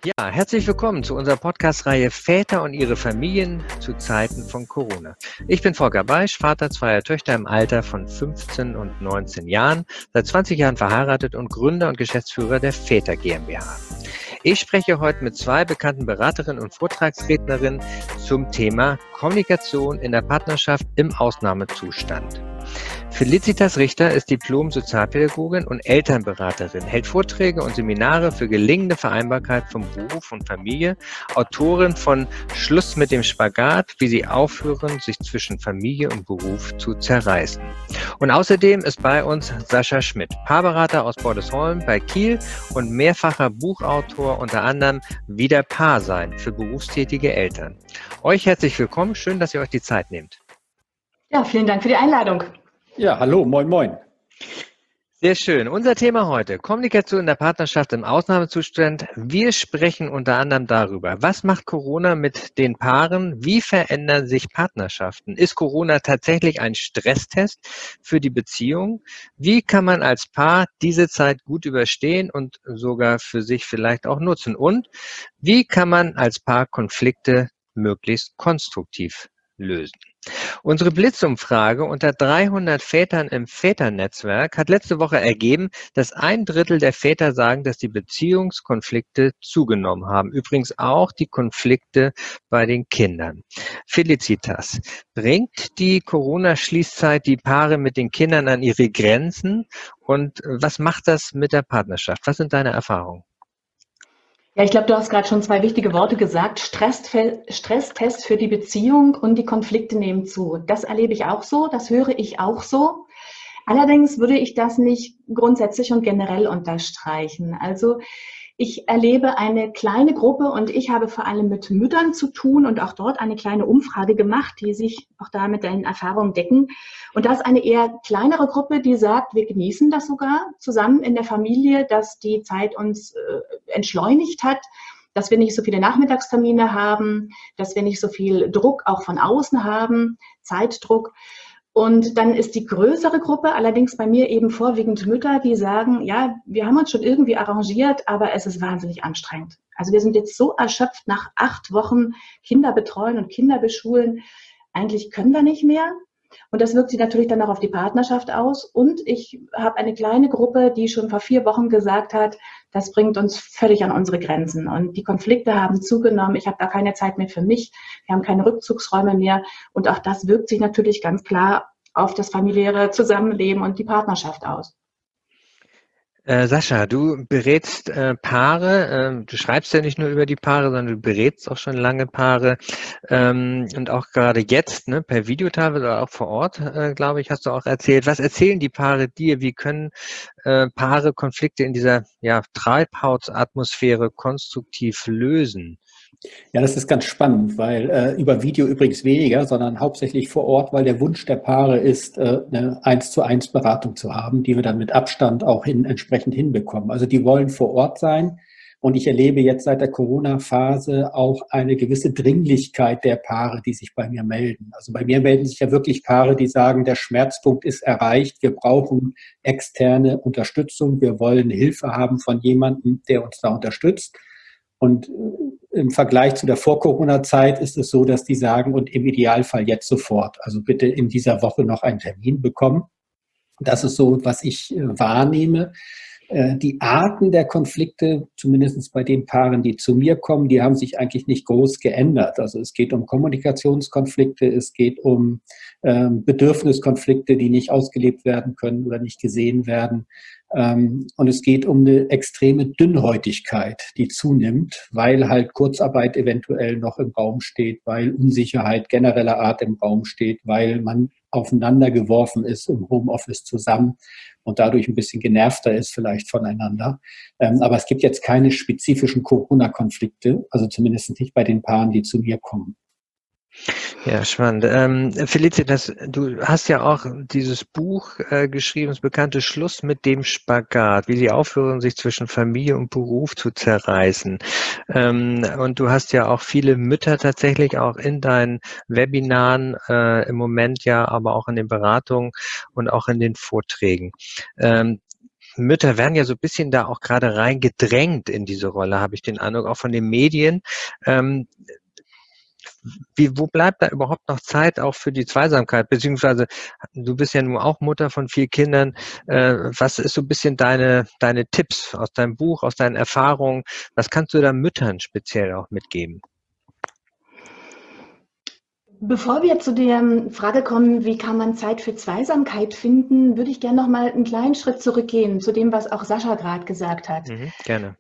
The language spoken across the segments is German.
Ja, herzlich willkommen zu unserer Podcast-Reihe Väter und ihre Familien zu Zeiten von Corona. Ich bin Volker Beisch, Vater zweier Töchter im Alter von 15 und 19 Jahren, seit 20 Jahren verheiratet und Gründer und Geschäftsführer der Väter GmbH. Ich spreche heute mit zwei bekannten Beraterinnen und Vortragsrednerinnen zum Thema Kommunikation in der Partnerschaft im Ausnahmezustand. Felicitas Richter ist Diplom-Sozialpädagogin und Elternberaterin, hält Vorträge und Seminare für gelingende Vereinbarkeit von Beruf und Familie, Autorin von Schluss mit dem Spagat, wie sie aufhören, sich zwischen Familie und Beruf zu zerreißen. Und außerdem ist bei uns Sascha Schmidt, Paarberater aus Bordesholm bei Kiel und mehrfacher Buchautor, unter anderem Wieder Paar sein für berufstätige Eltern. Euch herzlich willkommen, schön, dass ihr euch die Zeit nehmt. Ja, vielen Dank für die Einladung. Ja, hallo, moin, moin. Sehr schön. Unser Thema heute, Kommunikation in der Partnerschaft im Ausnahmezustand. Wir sprechen unter anderem darüber, was macht Corona mit den Paaren? Wie verändern sich Partnerschaften? Ist Corona tatsächlich ein Stresstest für die Beziehung? Wie kann man als Paar diese Zeit gut überstehen und sogar für sich vielleicht auch nutzen? Und wie kann man als Paar Konflikte möglichst konstruktiv lösen? Unsere Blitzumfrage unter 300 Vätern im Väternetzwerk hat letzte Woche ergeben, dass 1/3 der Väter sagen, dass die Beziehungskonflikte zugenommen haben. Übrigens auch die Konflikte bei den Kindern. Felicitas, bringt die Corona-Schließzeit die Paare mit den Kindern an ihre Grenzen? Und was macht das mit der Partnerschaft? Was sind deine Erfahrungen? Ja, ich glaube, du hast gerade schon zwei wichtige Worte gesagt. Stresstest für die Beziehung und die Konflikte nehmen zu. Das erlebe ich auch so, das höre ich auch so. Allerdings würde ich das nicht grundsätzlich und generell unterstreichen. Also ich erlebe eine kleine Gruppe und ich habe vor allem mit Müttern zu tun und auch dort eine kleine Umfrage gemacht, die sich auch da mit deinen Erfahrungen decken. Und da ist eine eher kleinere Gruppe, die sagt, wir genießen das sogar zusammen in der Familie, dass die Zeit uns entschleunigt hat, dass wir nicht so viele Nachmittagstermine haben, dass wir nicht so viel Druck auch von außen haben, Zeitdruck. Und dann ist die größere Gruppe, allerdings bei mir eben vorwiegend Mütter, die sagen, ja, wir haben uns schon irgendwie arrangiert, aber es ist wahnsinnig anstrengend. Also wir sind jetzt so erschöpft nach 8 Wochen Kinder betreuen und Kinder beschulen. Eigentlich können wir nicht mehr. Und das wirkt sich natürlich dann auch auf die Partnerschaft aus. Und ich habe eine kleine Gruppe, die schon vor 4 Wochen gesagt hat, das bringt uns völlig an unsere Grenzen. Und die Konflikte haben zugenommen. Ich habe da keine Zeit mehr für mich. Wir haben keine Rückzugsräume mehr. Und auch das wirkt sich natürlich ganz klar auf das familiäre Zusammenleben und die Partnerschaft aus. Sascha, du berätst Paare, du schreibst ja nicht nur über die Paare, sondern du berätst auch schon lange Paare und auch gerade jetzt, ne, per Video teilweise oder auch vor Ort, glaube ich, hast du auch erzählt. Was erzählen die Paare dir? Wie können Paare Konflikte in dieser Treibhausatmosphäre konstruktiv lösen? Ja, das ist ganz spannend, weil über Video übrigens weniger, sondern hauptsächlich vor Ort, weil der Wunsch der Paare ist, eine 1:1 Beratung zu haben, die wir dann mit Abstand auch entsprechend hinbekommen. Also die wollen vor Ort sein. Und ich erlebe jetzt seit der Corona-Phase auch eine gewisse Dringlichkeit der Paare, die sich bei mir melden. Also bei mir melden sich ja wirklich Paare, die sagen, der Schmerzpunkt ist erreicht, wir brauchen externe Unterstützung, wir wollen Hilfe haben von jemandem, der uns da unterstützt. Und im Vergleich zu der Vor-Corona-Zeit ist es so, dass die sagen, und im Idealfall jetzt sofort, also bitte in dieser Woche noch einen Termin bekommen. Das ist so, was ich wahrnehme. Die Arten der Konflikte, zumindest bei den Paaren, die zu mir kommen, die haben sich eigentlich nicht groß geändert. Also es geht um Kommunikationskonflikte, es geht um Bedürfniskonflikte, die nicht ausgelebt werden können oder nicht gesehen werden. Und es geht um eine extreme Dünnhäutigkeit, die zunimmt, weil halt Kurzarbeit eventuell noch im Raum steht, weil Unsicherheit genereller Art im Raum steht, weil man aufeinander geworfen ist im Homeoffice zusammen und dadurch ein bisschen genervter ist vielleicht voneinander. Aber es gibt jetzt keine spezifischen Corona-Konflikte, also zumindest nicht bei den Paaren, die zu mir kommen. Ja, spannend. Felicitas, du hast ja auch dieses Buch geschrieben, das bekannte Schluss mit dem Spagat, wie sie aufhören, sich zwischen Familie und Beruf zu zerreißen. Und du hast ja auch viele Mütter tatsächlich auch in deinen Webinaren im Moment ja, aber auch in den Beratungen und auch in den Vorträgen. Mütter werden ja so ein bisschen da auch gerade reingedrängt in diese Rolle, habe ich den Eindruck, auch von den Medien. Ähm, wo bleibt da überhaupt noch Zeit auch für die Zweisamkeit? Beziehungsweise du bist ja nun auch Mutter von 4 Kindern. Was ist so ein bisschen deine Tipps aus deinem Buch, aus deinen Erfahrungen? Was kannst du da Müttern speziell auch mitgeben? Bevor wir zu der Frage kommen, wie kann man Zeit für Zweisamkeit finden, würde ich gerne noch mal einen kleinen Schritt zurückgehen zu dem, was auch Sascha gerade gesagt hat. Gerne.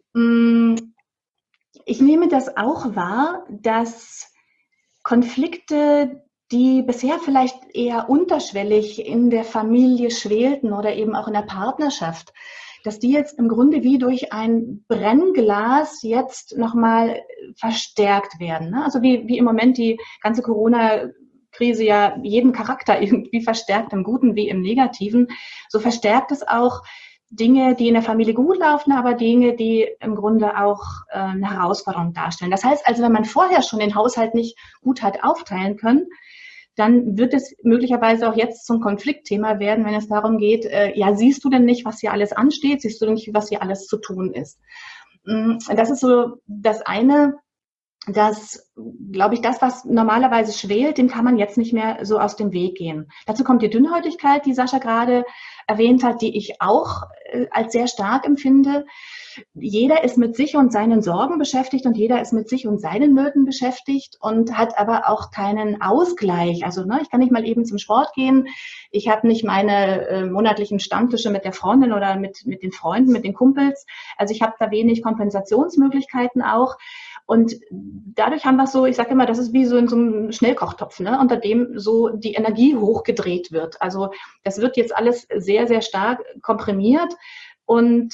Ich nehme das auch wahr, dass Konflikte, die bisher vielleicht eher unterschwellig in der Familie schwelten oder eben auch in der Partnerschaft, dass die jetzt im Grunde wie durch ein Brennglas jetzt nochmal verstärkt werden. Ne? Also wie im Moment die ganze Corona-Krise ja jeden Charakter irgendwie verstärkt, im Guten wie im Negativen, so verstärkt es auch Dinge, die in der Familie gut laufen, aber Dinge, die im Grunde auch eine Herausforderung darstellen. Das heißt also, wenn man vorher schon den Haushalt nicht gut hat aufteilen können, dann wird es möglicherweise auch jetzt zum Konfliktthema werden, wenn es darum geht, ja, siehst du denn nicht, was hier alles ansteht? Siehst du denn nicht, was hier alles zu tun ist? Das ist so das eine, das, glaube ich, das, was normalerweise schwelt, dem kann man jetzt nicht mehr so aus dem Weg gehen. Dazu kommt die Dünnhäutigkeit, die Sascha gerade erwähnt hat, die ich auch als sehr stark empfinde. Jeder ist mit sich und seinen Sorgen beschäftigt und jeder ist mit sich und seinen Nöten beschäftigt und hat aber auch keinen Ausgleich. Also ich kann nicht mal eben zum Sport gehen. Ich habe nicht meine monatlichen Stammtische mit der Freundin oder mit den Freunden, mit den Kumpels. Also ich habe da wenig Kompensationsmöglichkeiten auch. Und dadurch haben wir so, ich sage immer, das ist wie so in so einem Schnellkochtopf, unter dem so die Energie hochgedreht wird. Also das wird jetzt alles sehr, sehr stark komprimiert. Und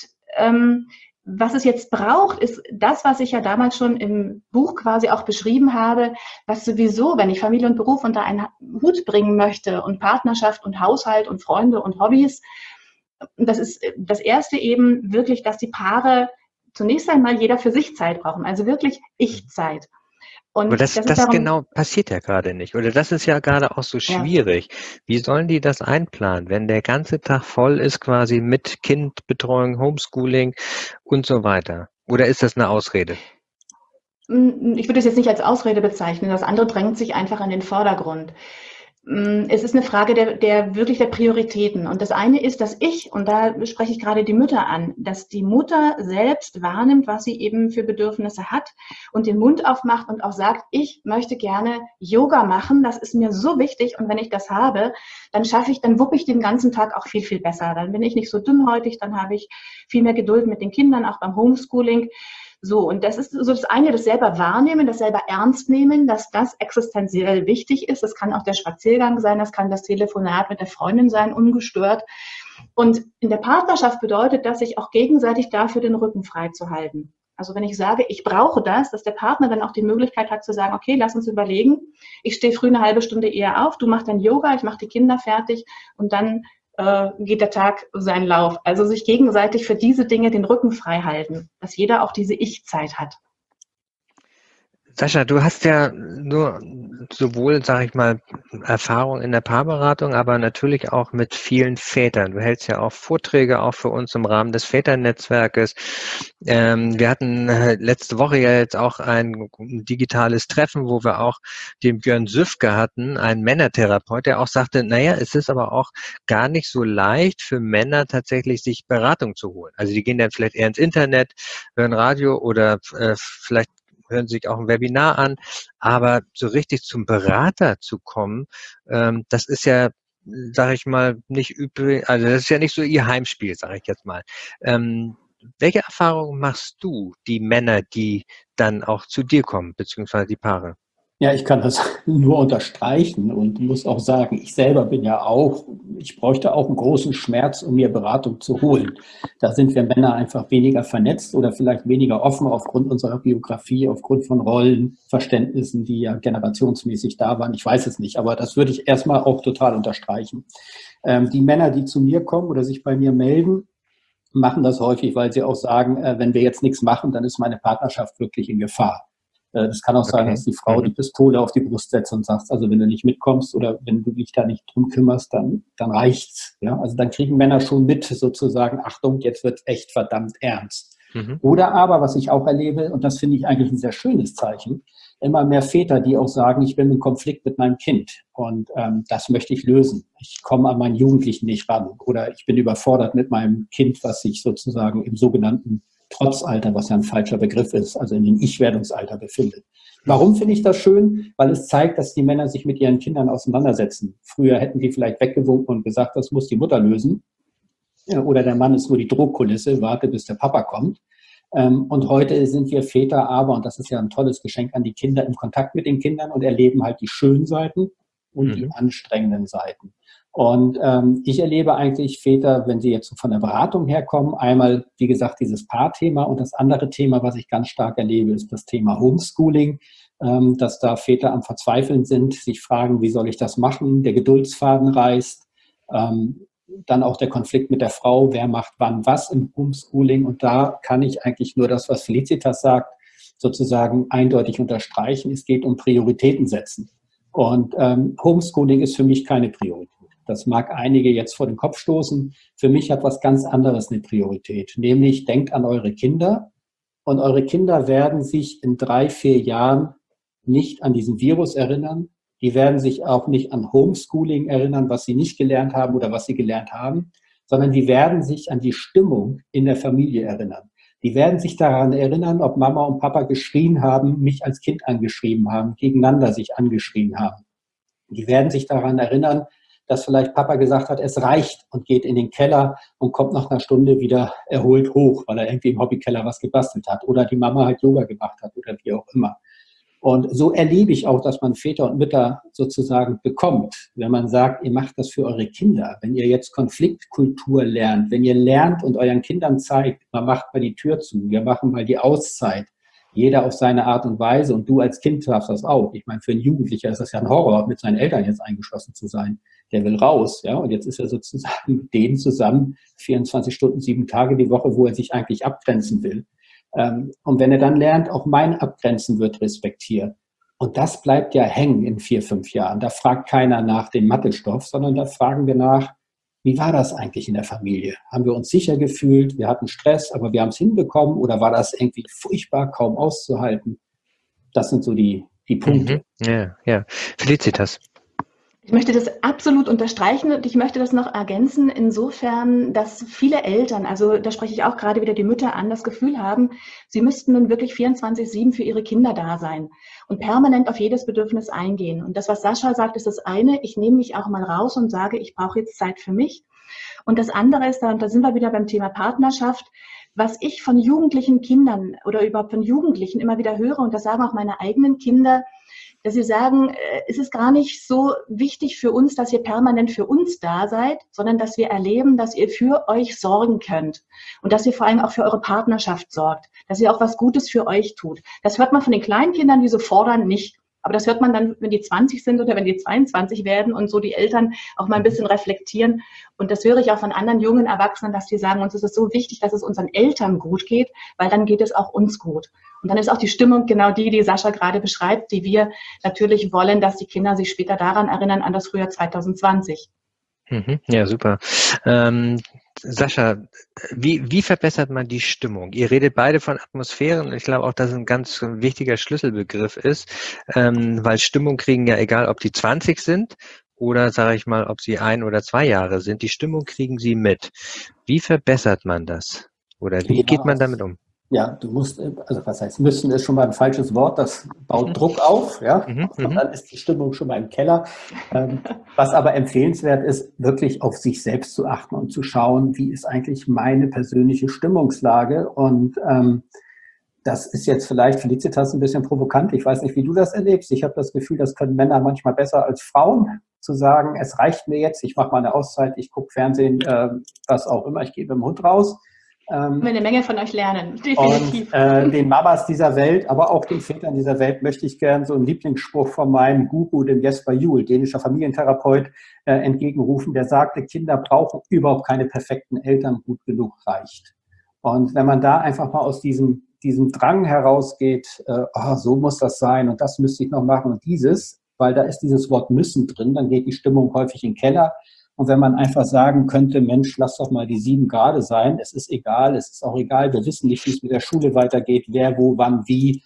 was es jetzt braucht, ist das, was ich ja damals schon im Buch quasi auch beschrieben habe, was sowieso, wenn ich Familie und Beruf unter einen Hut bringen möchte und Partnerschaft und Haushalt und Freunde und Hobbys, das ist das Erste eben wirklich, dass die Paare zunächst einmal jeder für sich Zeit brauchen, also wirklich Ich-Zeit. Und Aber das genau passiert ja gerade nicht. Oder das ist ja gerade auch so schwierig. Ja. Wie sollen die das einplanen, wenn der ganze Tag voll ist quasi mit Kindbetreuung, Homeschooling und so weiter? Oder ist das eine Ausrede? Ich würde es jetzt nicht als Ausrede bezeichnen. Das andere drängt sich einfach in den Vordergrund. Es ist eine Frage der Prioritäten. Und das eine ist, dass und da spreche ich gerade die Mütter an, dass die Mutter selbst wahrnimmt, was sie eben für Bedürfnisse hat und den Mund aufmacht und auch sagt, ich möchte gerne Yoga machen, das ist mir so wichtig und wenn ich das habe, dann wuppe ich den ganzen Tag auch viel, viel besser. Dann bin ich nicht so dünnhäutig, dann habe ich viel mehr Geduld mit den Kindern, auch beim Homeschooling. So, und das ist so das eine, das selber wahrnehmen, das selber ernst nehmen, dass das existenziell wichtig ist. Das kann auch der Spaziergang sein, das kann das Telefonat mit der Freundin sein, ungestört. Und in der Partnerschaft bedeutet das, sich auch gegenseitig dafür den Rücken frei zu halten. Also wenn ich sage, ich brauche das, dass der Partner dann auch die Möglichkeit hat zu sagen, okay, lass uns überlegen, ich stehe früh eine halbe Stunde eher auf, du machst dein Yoga, ich mache die Kinder fertig und dann geht der Tag seinen Lauf. Also sich gegenseitig für diese Dinge den Rücken frei halten, dass jeder auch diese Ich-Zeit hat. Sascha, du hast ja nur sowohl, sage ich mal, Erfahrung in der Paarberatung, aber natürlich auch mit vielen Vätern. Du hältst ja auch Vorträge auch für uns im Rahmen des Väternetzwerkes. Wir hatten letzte Woche ja jetzt auch ein digitales Treffen, wo wir auch den Björn Süfke hatten, einen Männertherapeut, der auch sagte, naja, es ist aber auch gar nicht so leicht für Männer tatsächlich sich Beratung zu holen. Also die gehen dann vielleicht eher ins Internet, hören Radio oder vielleicht hören sich auch ein Webinar an, aber so richtig zum Berater zu kommen, das ist ja, sage ich mal, nicht üblich, also das ist ja nicht so ihr Heimspiel, sage ich jetzt mal. Welche Erfahrungen machst du, die Männer, die dann auch zu dir kommen, beziehungsweise die Paare? Ja, ich kann das nur unterstreichen und muss auch sagen, ich selber ich bräuchte auch einen großen Schmerz, um mir Beratung zu holen. Da sind wir Männer einfach weniger vernetzt oder vielleicht weniger offen aufgrund unserer Biografie, aufgrund von Rollenverständnissen, die ja generationsmäßig da waren. Ich weiß es nicht, aber das würde ich erstmal auch total unterstreichen. Die Männer, die zu mir kommen oder sich bei mir melden, machen das häufig, weil sie auch sagen, wenn wir jetzt nichts machen, dann ist meine Partnerschaft wirklich in Gefahr. Das kann auch sein, dass die Frau die Pistole auf die Brust setzt und sagt, also wenn du nicht mitkommst oder wenn du dich da nicht drum kümmerst, dann reicht's. Ja? Also dann kriegen Männer schon mit sozusagen, Achtung, jetzt wird's echt verdammt ernst. Oder aber, was ich auch erlebe, und das finde ich eigentlich ein sehr schönes Zeichen, immer mehr Väter, die auch sagen, ich bin im Konflikt mit meinem Kind und das möchte ich lösen. Ich komme an meinen Jugendlichen nicht ran oder ich bin überfordert mit meinem Kind, was sich sozusagen im sogenannten Trotzalter, was ja ein falscher Begriff ist, also in dem Ich-Werdungsalter befindet. Warum finde ich das schön? Weil es zeigt, dass die Männer sich mit ihren Kindern auseinandersetzen. Früher hätten die vielleicht weggewunken und gesagt, das muss die Mutter lösen. Oder der Mann ist nur die Drohkulisse, warte, bis der Papa kommt. Und heute sind wir Väter aber, und das ist ja ein tolles Geschenk an die Kinder, im Kontakt mit den Kindern und erleben halt die schönen Seiten und die anstrengenden Seiten. Und ich erlebe eigentlich Väter, wenn sie jetzt von der Beratung herkommen, einmal, wie gesagt, dieses Paarthema und das andere Thema, was ich ganz stark erlebe, ist das Thema Homeschooling, dass da Väter am Verzweifeln sind, sich fragen, wie soll ich das machen, der Geduldsfaden reißt, dann auch der Konflikt mit der Frau, wer macht wann was im Homeschooling. Und da kann ich eigentlich nur das, was Felicitas sagt, sozusagen eindeutig unterstreichen. Es geht um Prioritäten setzen. Und Homeschooling ist für mich keine Priorität. Das mag einige jetzt vor den Kopf stoßen. Für mich hat was ganz anderes eine Priorität. Nämlich denkt an eure Kinder. Und eure Kinder werden sich in 3-4 Jahren nicht an diesen Virus erinnern. Die werden sich auch nicht an Homeschooling erinnern, was sie nicht gelernt haben oder was sie gelernt haben, sondern die werden sich an die Stimmung in der Familie erinnern. Die werden sich daran erinnern, ob Mama und Papa geschrien haben, mich als Kind angeschrieben haben, gegeneinander sich angeschrien haben. Die werden sich daran erinnern, dass vielleicht Papa gesagt hat, es reicht und geht in den Keller und kommt nach einer Stunde wieder erholt hoch, weil er irgendwie im Hobbykeller was gebastelt hat oder die Mama halt Yoga gemacht hat oder wie auch immer. Und so erlebe ich auch, dass man Väter und Mütter sozusagen bekommt, wenn man sagt, ihr macht das für eure Kinder. Wenn ihr jetzt Konfliktkultur lernt, wenn ihr lernt und euren Kindern zeigt, man macht mal die Tür zu, wir machen mal die Auszeit, jeder auf seine Art und Weise und du als Kind darfst das auch. Ich meine, für einen Jugendlicher ist das ja ein Horror, mit seinen Eltern jetzt eingeschlossen zu sein. Der will raus, ja, und jetzt ist er sozusagen mit denen zusammen 24 Stunden, 7 Tage die Woche, wo er sich eigentlich abgrenzen will. Und wenn er dann lernt, auch mein Abgrenzen wird respektiert. Und das bleibt ja hängen in 4-5 Jahren. Da fragt keiner nach dem Mathestoff, sondern da fragen wir nach, wie war das eigentlich in der Familie? Haben wir uns sicher gefühlt? Wir hatten Stress, aber wir haben es hinbekommen? Oder war das irgendwie furchtbar, kaum auszuhalten? Das sind so die Punkte. Ja. Felicitas. Ich möchte das absolut unterstreichen und ich möchte das noch ergänzen, insofern, dass viele Eltern, also da spreche ich auch gerade wieder die Mütter an, das Gefühl haben, sie müssten nun wirklich 24/7 für ihre Kinder da sein und permanent auf jedes Bedürfnis eingehen. Und das, was Sascha sagt, ist das eine, ich nehme mich auch mal raus und sage, ich brauche jetzt Zeit für mich. Und das andere ist, und da sind wir wieder beim Thema Partnerschaft, was ich von jugendlichen Kindern oder überhaupt von Jugendlichen immer wieder höre, und das sagen auch meine eigenen Kinder, dass sie sagen, es ist gar nicht so wichtig für uns, dass ihr permanent für uns da seid, sondern dass wir erleben, dass ihr für euch sorgen könnt und dass ihr vor allem auch für eure Partnerschaft sorgt, dass ihr auch was Gutes für euch tut. Das hört man von den kleinen Kindern, die so fordern, nicht. Aber das hört man dann, wenn die 20 sind oder wenn die 22 werden und so die Eltern auch mal ein bisschen reflektieren. Und das höre ich auch von anderen jungen Erwachsenen, dass die sagen, uns ist es so wichtig, dass es unseren Eltern gut geht, weil dann geht es auch uns gut. Und dann ist auch die Stimmung genau die Sascha gerade beschreibt, die wir natürlich wollen, dass die Kinder sich später daran erinnern, an das Frühjahr 2020. Ja, super. Sascha, wie verbessert man die Stimmung? Ihr redet beide von Atmosphären. Ich glaube auch, dass es ein ganz wichtiger Schlüsselbegriff ist, weil Stimmung kriegen ja, egal ob die 20 sind oder, sage ich mal, ob sie 1 oder 2 Jahre sind, die Stimmung kriegen sie mit. Wie verbessert man das? Oder wie geht man damit um? Ja, du musst, also was heißt müssen, ist schon mal ein falsches Wort, das baut Druck auf, ja, und dann ist die Stimmung schon mal im Keller. Was aber empfehlenswert ist, wirklich auf sich selbst zu achten und zu schauen, wie ist eigentlich meine persönliche Stimmungslage, und das ist jetzt vielleicht, Felicitas, ein bisschen provokant, ich weiß nicht, wie du das erlebst, ich habe das Gefühl, das können Männer manchmal besser als Frauen, zu sagen, es reicht mir jetzt, ich mache mal eine Auszeit, ich gucke Fernsehen, was auch immer, ich gehe mit dem Hund raus. Wir eine Menge von euch lernen, definitiv. Und den Mamas dieser Welt, aber auch den Vätern dieser Welt möchte ich gerne so einen Lieblingsspruch von meinem Guru, dem Jesper Juhl, dänischer Familientherapeut, entgegenrufen, der sagte, Kinder brauchen überhaupt keine perfekten Eltern, gut genug reicht. Und wenn man da einfach mal aus diesem diesem Drang herausgeht, so muss das sein und das müsste ich noch machen und dieses, weil da ist dieses Wort müssen drin, dann geht die Stimmung häufig in den Keller. Und wenn man einfach sagen könnte, Mensch, lass doch mal die 7 gerade sein, es ist egal, es ist auch egal, wir wissen nicht, wie es mit der Schule weitergeht, wer, wo, wann, wie.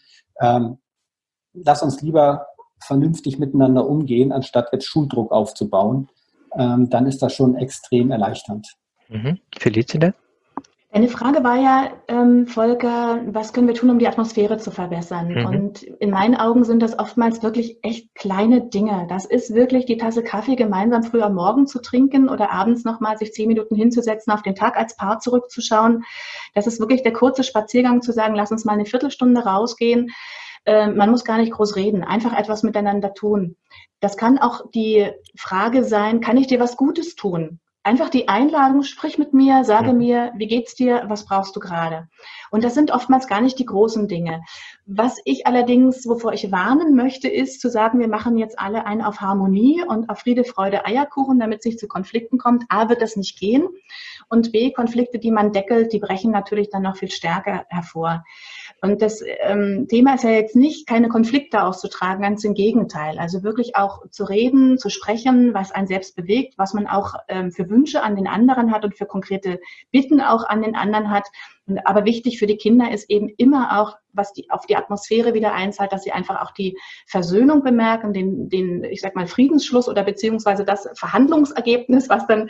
Lass uns lieber vernünftig miteinander umgehen, anstatt jetzt Schuldruck aufzubauen, dann ist das schon extrem erleichternd. Felicita? Eine Frage war ja, Volker, was können wir tun, um die Atmosphäre zu verbessern? Und in meinen Augen sind das oftmals wirklich echt kleine Dinge. Das ist wirklich die Tasse Kaffee gemeinsam früh am Morgen zu trinken oder abends nochmal sich 10 Minuten hinzusetzen, auf den Tag als Paar zurückzuschauen. Das ist wirklich der kurze Spaziergang zu sagen, lass uns mal eine Viertelstunde rausgehen. Man muss gar nicht groß reden, einfach etwas miteinander tun. Das kann auch die Frage sein, kann ich dir was Gutes tun? Einfach die Einladung, sprich mit mir, sage mir, wie geht's dir, was brauchst du gerade? Und das sind oftmals gar nicht die großen Dinge. Was ich allerdings, wovor ich warnen möchte, ist zu sagen, wir machen jetzt alle einen auf Harmonie und auf Friede, Freude, Eierkuchen, damit es nicht zu Konflikten kommt. A, wird das nicht gehen. Und B, Konflikte, die man deckelt, die brechen natürlich dann noch viel stärker hervor. Und das Thema ist ja jetzt nicht, keine Konflikte auszutragen, ganz im Gegenteil. Also wirklich auch zu reden, zu sprechen, was einen selbst bewegt, was man auch für Wünsche an den anderen hat und für konkrete Bitten auch an den anderen hat. Aber wichtig für die Kinder ist eben immer auch, was auf die Atmosphäre wieder einzahlt, dass sie einfach auch die Versöhnung bemerken, den ich sag mal, Friedensschluss oder beziehungsweise das Verhandlungsergebnis, was dann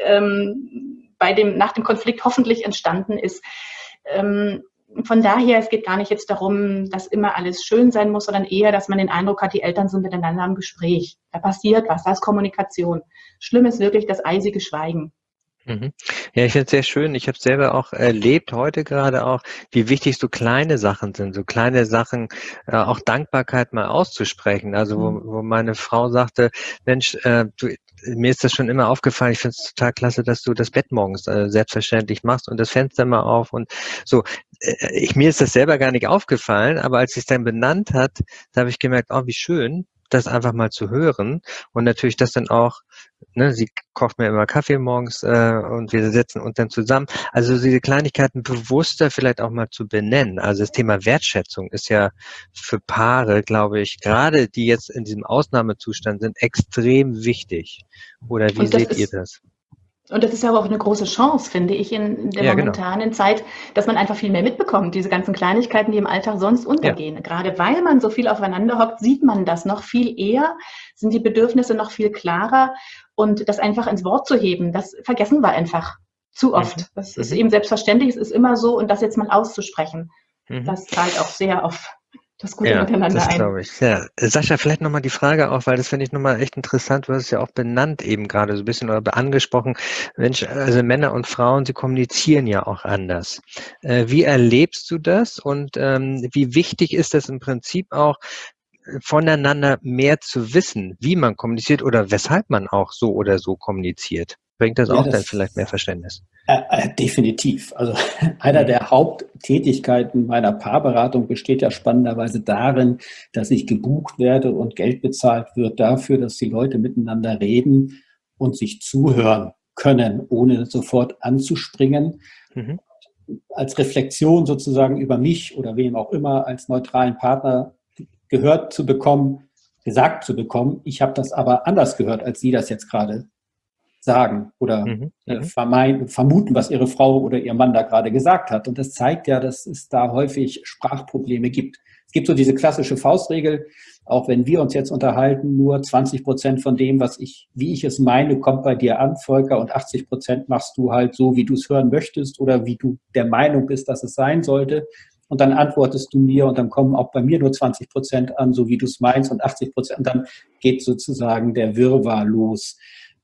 nach dem Konflikt hoffentlich entstanden ist. Von daher, es geht gar nicht jetzt darum, dass immer alles schön sein muss, sondern eher, dass man den Eindruck hat, die Eltern sind miteinander im Gespräch. Da passiert was, da ist Kommunikation. Schlimm ist wirklich das eisige Schweigen. Ja, ich finde es sehr schön. Ich habe selber auch erlebt, heute gerade auch, wie wichtig so kleine Sachen sind. So kleine Sachen, auch Dankbarkeit mal auszusprechen. Also wo meine Frau sagte, Mensch, mir ist das schon immer aufgefallen, ich finde es total klasse, dass du das Bett morgens selbstverständlich machst und das Fenster mal auf und so. Mir ist das selber gar nicht aufgefallen, aber als sie es dann benannt hat, da habe ich gemerkt, wie schön, das einfach mal zu hören und natürlich das dann auch, sie kocht mir immer Kaffee morgens und wir setzen uns dann zusammen. Also diese Kleinigkeiten bewusster vielleicht auch mal zu benennen. Also das Thema Wertschätzung ist ja für Paare, glaube ich, gerade die jetzt in diesem Ausnahmezustand sind, extrem wichtig. Oder wie seht ihr das? Und das ist ja auch eine große Chance, finde ich, in der momentanen Zeit, dass man einfach viel mehr mitbekommt. Diese ganzen Kleinigkeiten, die im Alltag sonst untergehen. Ja. Gerade weil man so viel aufeinander hockt, sieht man das noch viel eher, sind die Bedürfnisse noch viel klarer. Und das einfach ins Wort zu heben, das vergessen wir einfach zu oft. Das ist eben selbstverständlich, es ist immer so. Und das jetzt mal auszusprechen, das zahlt auch sehr auf das Gute miteinander das ein. Glaube ich. Ja. Sascha, vielleicht nochmal die Frage auch, weil das finde ich nochmal echt interessant, du hast es ja auch benannt eben gerade so ein bisschen oder angesprochen. Mensch, also Männer und Frauen, sie kommunizieren ja auch anders. Wie erlebst du das und wie wichtig ist das im Prinzip auch, voneinander mehr zu wissen, wie man kommuniziert oder weshalb man auch so oder so kommuniziert? Bringt das auch dann vielleicht mehr Verständnis? Definitiv. Also einer der Haupttätigkeiten meiner Paarberatung besteht ja spannenderweise darin, dass ich gebucht werde und Geld bezahlt wird dafür, dass die Leute miteinander reden und sich zuhören können, ohne sofort anzuspringen. Als Reflexion sozusagen über mich oder wem auch immer als neutralen Partner gehört zu bekommen, gesagt zu bekommen, ich habe das aber anders gehört, als Sie das jetzt gerade sagen oder vermuten, was Ihre Frau oder Ihr Mann da gerade gesagt hat. Und das zeigt ja, dass es da häufig Sprachprobleme gibt. Es gibt so diese klassische Faustregel, auch wenn wir uns jetzt unterhalten, nur 20% von dem, wie ich es meine, kommt bei dir an, Volker, und 80% machst du halt so, wie du es hören möchtest oder wie du der Meinung bist, dass es sein sollte. Und dann antwortest du mir und dann kommen auch bei mir nur 20% an, so wie du es meinst, und 80%. Und dann geht sozusagen der Wirrwarr los.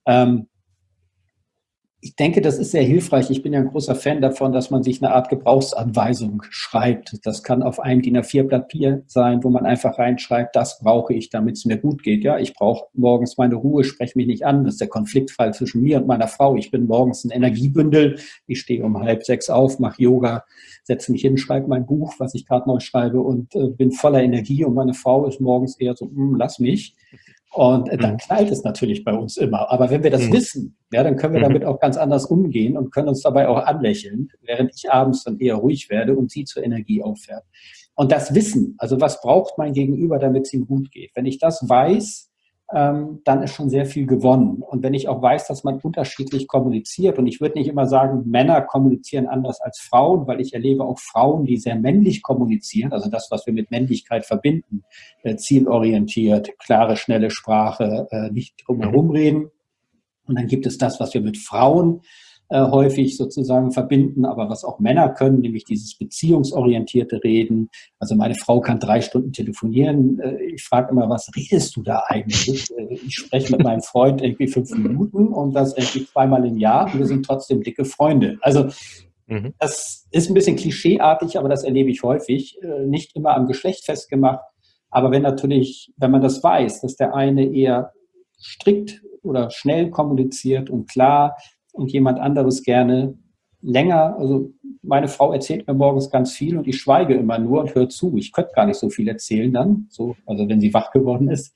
Ich denke, das ist sehr hilfreich. Ich bin ja ein großer Fan davon, dass man sich eine Art Gebrauchsanweisung schreibt. Das kann auf einem DIN A4 Blatt Papier sein, wo man einfach reinschreibt, das brauche ich, damit es mir gut geht. Ja, ich brauche morgens meine Ruhe, spreche mich nicht an. Das ist der Konfliktfall zwischen mir und meiner Frau. Ich bin morgens ein Energiebündel. Ich stehe um 5:30 auf, mache Yoga, setze mich hin, schreibe mein Buch, was ich gerade neu schreibe und bin voller Energie. Und meine Frau ist morgens eher so, lass mich. Und dann knallt es natürlich bei uns immer. Aber wenn wir das wissen, ja, dann können wir damit auch ganz anders umgehen und können uns dabei auch anlächeln, während ich abends dann eher ruhig werde und sie zur Energie auffährt. Und das Wissen, also was braucht mein Gegenüber, damit es ihm gut geht? Wenn ich das weiß, dann ist schon sehr viel gewonnen. Und wenn ich auch weiß, dass man unterschiedlich kommuniziert, und ich würde nicht immer sagen, Männer kommunizieren anders als Frauen, weil ich erlebe auch Frauen, die sehr männlich kommunizieren, also das, was wir mit Männlichkeit verbinden, zielorientiert, klare, schnelle Sprache, nicht drumherum reden. Und dann gibt es das, was wir mit Frauen häufig sozusagen verbinden, aber was auch Männer können, nämlich dieses beziehungsorientierte Reden. Also meine Frau kann 3 Stunden telefonieren. Ich frage immer, was redest du da eigentlich? Ich spreche mit meinem Freund irgendwie 5 Minuten und das irgendwie 2-mal im Jahr und wir sind trotzdem dicke Freunde. Also das ist ein bisschen klischeeartig, aber das erlebe ich häufig. Nicht immer am Geschlecht festgemacht, aber wenn man das weiß, dass der eine eher strikt oder schnell kommuniziert und klar und jemand anderes gerne länger, also meine Frau erzählt mir morgens ganz viel und ich schweige immer nur und höre zu. Ich könnte gar nicht so viel erzählen dann, so, also wenn sie wach geworden ist.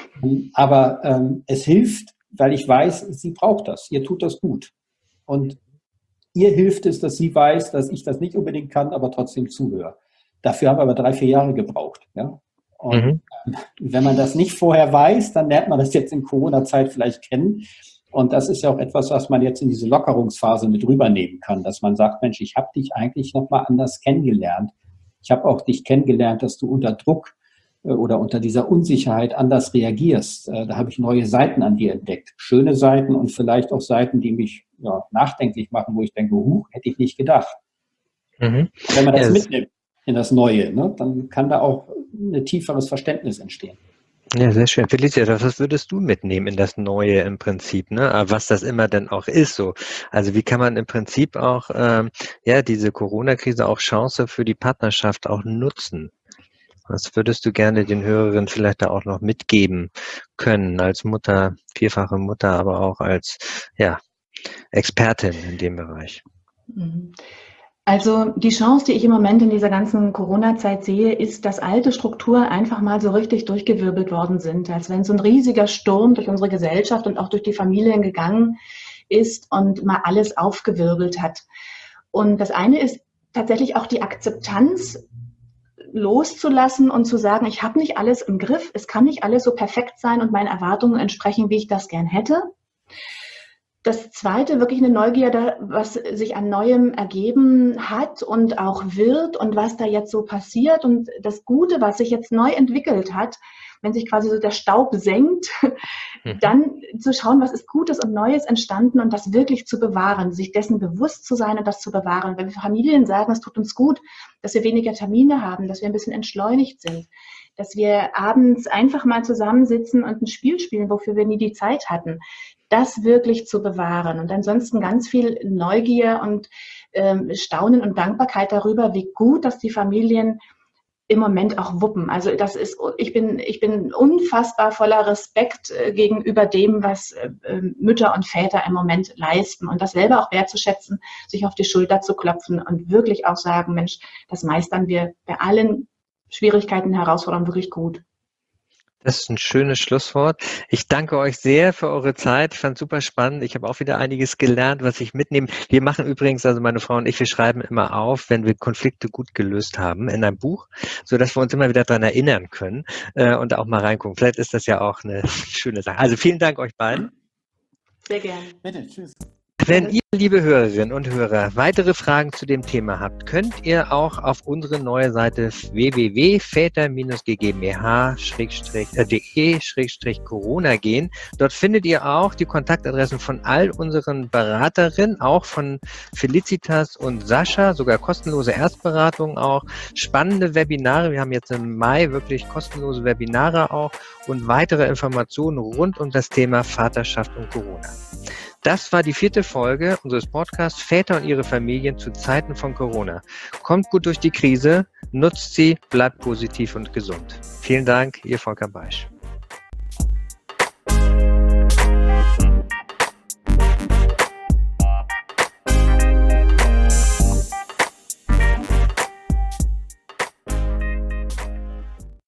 Aber es hilft, weil ich weiß, sie braucht das, ihr tut das gut. Und ihr hilft es, dass sie weiß, dass ich das nicht unbedingt kann, aber trotzdem zuhöre. Dafür haben wir aber 3-4 Jahre gebraucht. Ja? Und wenn man das nicht vorher weiß, dann lernt man das jetzt in Corona-Zeit vielleicht kennen. Und das ist ja auch etwas, was man jetzt in diese Lockerungsphase mit rübernehmen kann, dass man sagt, Mensch, ich habe dich eigentlich nochmal anders kennengelernt. Ich habe auch dich kennengelernt, dass du unter Druck oder unter dieser Unsicherheit anders reagierst. Da habe ich neue Seiten an dir entdeckt. Schöne Seiten und vielleicht auch Seiten, die mich nachdenklich machen, wo ich denke, hätte ich nicht gedacht. Wenn man das mitnimmt in das Neue, ne, dann kann da auch ein tieferes Verständnis entstehen. Ja, sehr schön. Felicia, was würdest du mitnehmen in das Neue im Prinzip, ne? Was das immer denn auch ist, so. Also wie kann man im Prinzip auch, diese Corona-Krise auch Chance für die Partnerschaft auch nutzen? Was würdest du gerne den Hörerinnen vielleicht da auch noch mitgeben können als Mutter, 4-fache Mutter, aber auch als, Expertin in dem Bereich? Also die Chance, die ich im Moment in dieser ganzen Corona-Zeit sehe, ist, dass alte Strukturen einfach mal so richtig durchgewirbelt worden sind, als wenn so ein riesiger Sturm durch unsere Gesellschaft und auch durch die Familien gegangen ist und mal alles aufgewirbelt hat. Und das eine ist tatsächlich auch die Akzeptanz loszulassen und zu sagen, ich habe nicht alles im Griff, es kann nicht alles so perfekt sein und meinen Erwartungen entsprechen, wie ich das gern hätte. Das Zweite, wirklich eine Neugier, was sich an Neuem ergeben hat und auch wird und was da jetzt so passiert. Und das Gute, was sich jetzt neu entwickelt hat, wenn sich quasi so der Staub senkt, dann zu schauen, was ist Gutes und Neues entstanden und das wirklich zu bewahren, sich dessen bewusst zu sein und das zu bewahren. Wenn wir Familien sagen, es tut uns gut, dass wir weniger Termine haben, dass wir ein bisschen entschleunigt sind, dass wir abends einfach mal zusammensitzen und ein Spiel spielen, wofür wir nie die Zeit hatten, das wirklich zu bewahren. Und ansonsten ganz viel Neugier und Staunen und Dankbarkeit darüber, wie gut, dass die Familien im Moment auch wuppen. Also ich bin unfassbar voller Respekt gegenüber dem, was Mütter und Väter im Moment leisten und das selber auch wertzuschätzen, sich auf die Schulter zu klopfen und wirklich auch sagen, Mensch, das meistern wir bei allen Schwierigkeiten und Herausforderungen wirklich gut. Das ist ein schönes Schlusswort. Ich danke euch sehr für eure Zeit. Ich fand es super spannend. Ich habe auch wieder einiges gelernt, was ich mitnehme. Wir machen übrigens, also meine Frau und ich, wir schreiben immer auf, wenn wir Konflikte gut gelöst haben in einem Buch, sodass wir uns immer wieder daran erinnern können und auch mal reingucken. Vielleicht ist das ja auch eine schöne Sache. Also vielen Dank euch beiden. Sehr gerne. Bitte, tschüss. Wenn ihr, liebe Hörerinnen und Hörer, weitere Fragen zu dem Thema habt, könnt ihr auch auf unsere neue Seite www.väter-ggmbh-de/corona gehen. Dort findet ihr auch die Kontaktadressen von all unseren Beraterinnen, auch von Felicitas und Sascha, sogar kostenlose Erstberatungen auch, spannende Webinare. Wir haben jetzt im Mai wirklich kostenlose Webinare auch und weitere Informationen rund um das Thema Vaterschaft und Corona. Das war die 4. Folge unseres Podcasts Väter und ihre Familien zu Zeiten von Corona. Kommt gut durch die Krise, nutzt sie, bleibt positiv und gesund. Vielen Dank, Ihr Volker Beisch.